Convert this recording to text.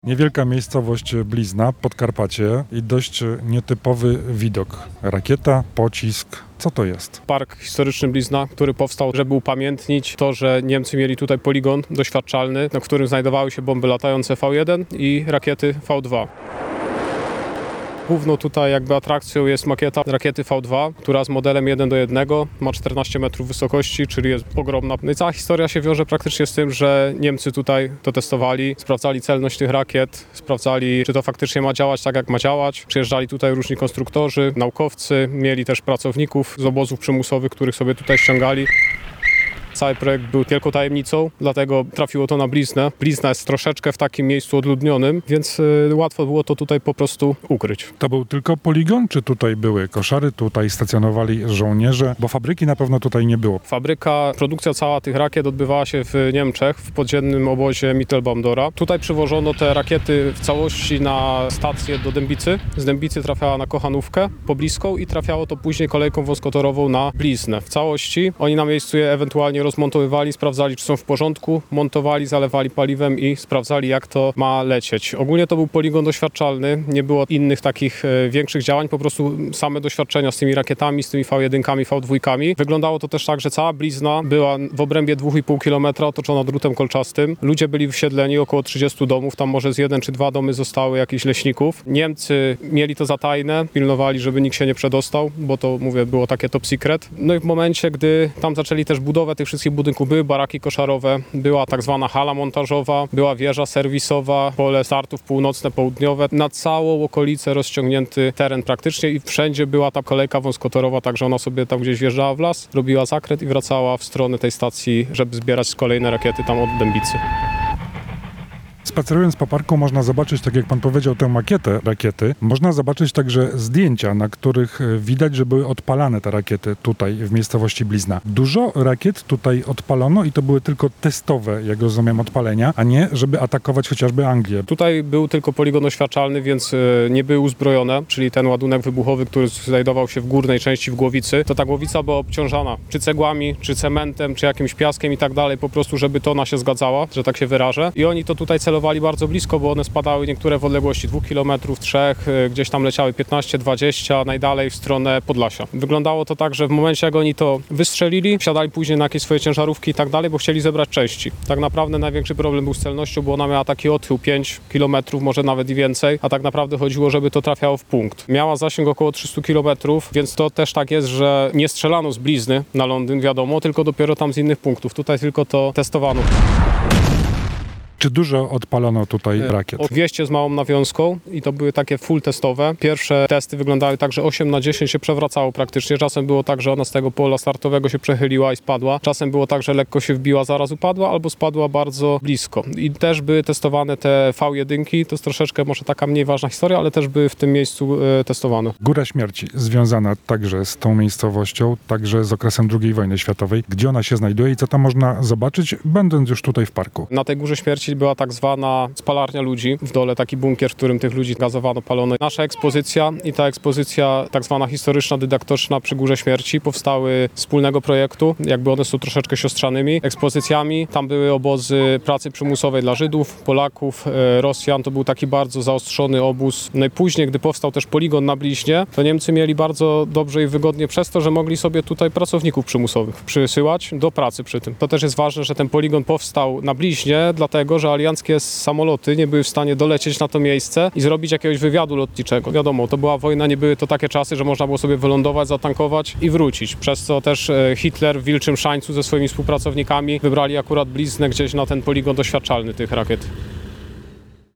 Niewielka miejscowość Blizna, Podkarpacie i dość nietypowy widok. Rakieta, pocisk. Co to jest? Park historyczny Blizna, który powstał, żeby upamiętnić to, że Niemcy mieli tutaj poligon doświadczalny, na którym znajdowały się bomby latające V1 i rakiety V2. Główną tutaj atrakcją jest makieta rakiety V2, która z modelem 1:1 ma 14 metrów wysokości, czyli jest ogromna. No i cała historia się wiąże praktycznie z tym, że Niemcy tutaj to testowali, sprawdzali celność tych rakiet, sprawdzali, czy to faktycznie ma działać tak, jak ma działać. Przyjeżdżali tutaj różni konstruktorzy, naukowcy, mieli też pracowników z obozów przymusowych, których sobie tutaj ściągali. Cały projekt był wielką tajemnicą, dlatego trafiło to na Bliznę. Blizna jest troszeczkę w takim miejscu odludnionym, więc łatwo było to tutaj po prostu ukryć. To był tylko poligon, czy tutaj były koszary, tutaj stacjonowali żołnierze? Bo fabryki na pewno tutaj nie było. Fabryka, produkcja cała tych rakiet odbywała się w Niemczech, w podziemnym obozie Mittelbaumdora. Tutaj przywożono te rakiety w całości na stację do Dębicy. Z Dębicy trafiała na Kochanówkę pobliską i trafiało to później kolejką wąskotorową na Bliznę. W całości oni na miejscu je ewentualnie rozmontowywali, sprawdzali, czy są w porządku, montowali, zalewali paliwem i sprawdzali, jak to ma lecieć. Ogólnie to był poligon doświadczalny, nie było innych takich większych działań, po prostu same doświadczenia z tymi rakietami, z tymi V1, V2. Wyglądało to też tak, że cała Blizna była w obrębie 2,5 km otoczona drutem kolczastym. Ludzie byli wysiedleni, około 30 domów, tam może z 1 czy 2 domy zostały jakichś leśników. Niemcy mieli to za tajne, pilnowali, żeby nikt się nie przedostał, bo to, mówię, było takie top secret. No i w momencie, gdy tam zaczęli też budowę tych wszystkich budynków, były baraki koszarowe, była tak zwana hala montażowa, była wieża serwisowa, pole startów północne, południowe. Na całą okolicę rozciągnięty teren praktycznie i wszędzie była ta kolejka wąskotorowa, także ona sobie tam gdzieś wjeżdżała w las, robiła zakręt i wracała w stronę tej stacji, żeby zbierać kolejne rakiety tam od Dębicy. Spacerując po parku można zobaczyć, tak jak pan powiedział, tę makietę rakiety. Można zobaczyć także zdjęcia, na których widać, że były odpalane te rakiety tutaj w miejscowości Blizna. Dużo rakiet tutaj odpalono i to były tylko testowe, jak rozumiem, odpalenia, a nie żeby atakować chociażby Anglię. Tutaj był tylko poligon doświadczalny, więc nie były uzbrojone, czyli ten ładunek wybuchowy, który znajdował się w górnej części w głowicy, to ta głowica była obciążana czy cegłami, czy cementem, czy jakimś piaskiem i tak dalej, po prostu żeby to ona się zgadzała, że tak się wyrażę. I oni to tutaj celowali bardzo blisko, bo one spadały niektóre w odległości 2 km, 3, gdzieś tam leciały 15-20, najdalej w stronę Podlasia. Wyglądało to tak, że w momencie, jak oni to wystrzelili, wsiadali później na jakieś swoje ciężarówki i tak dalej, bo chcieli zebrać części. Tak naprawdę największy problem był z celnością, bo ona miała taki odchył 5 km, może nawet i więcej, a tak naprawdę chodziło, żeby to trafiało w punkt. Miała zasięg około 300 km, więc to też tak jest, że nie strzelano z Blizny na Londyn, wiadomo, tylko dopiero tam z innych punktów. Tutaj tylko to testowano. Czy dużo odpalono tutaj rakiet? 200 z małą nawiązką i to były takie full testowe. Pierwsze testy wyglądały tak, że 8 na 10 się przewracało praktycznie. Czasem było tak, że ona z tego pola startowego się przechyliła i spadła. Czasem było tak, że lekko się wbiła, zaraz upadła, albo spadła bardzo blisko. I też były testowane te V1, to jest troszeczkę może taka mniej ważna historia, ale też były w tym miejscu testowane. Góra Śmierci związana także z tą miejscowością, także z okresem II wojny światowej. Gdzie ona się znajduje i co tam można zobaczyć, będąc już tutaj w parku? Na tej Górze Śmierci była tak zwana spalarnia ludzi. W dole taki bunkier, w którym tych ludzi gazowano, palono. Nasza ekspozycja i ta ekspozycja tak zwana historyczna, dydaktyczna przy Górze Śmierci powstały z wspólnego projektu. Jakby one są troszeczkę siostrzanymi ekspozycjami. Tam były obozy pracy przymusowej dla Żydów, Polaków, Rosjan. To był taki bardzo zaostrzony obóz. No i później, gdy powstał też poligon na Bliźnie, to Niemcy mieli bardzo dobrze i wygodnie przez to, że mogli sobie tutaj pracowników przymusowych przysyłać do pracy przy tym. To też jest ważne, że ten poligon powstał na Bliźnie, dlatego, że alianckie samoloty nie były w stanie dolecieć na to miejsce i zrobić jakiegoś wywiadu lotniczego. Wiadomo, to była wojna, nie były to takie czasy, że można było sobie wylądować, zatankować i wrócić. Przez co też Hitler w Wilczym Szańcu ze swoimi współpracownikami wybrali akurat Bliznę gdzieś na ten poligon doświadczalny tych rakiet.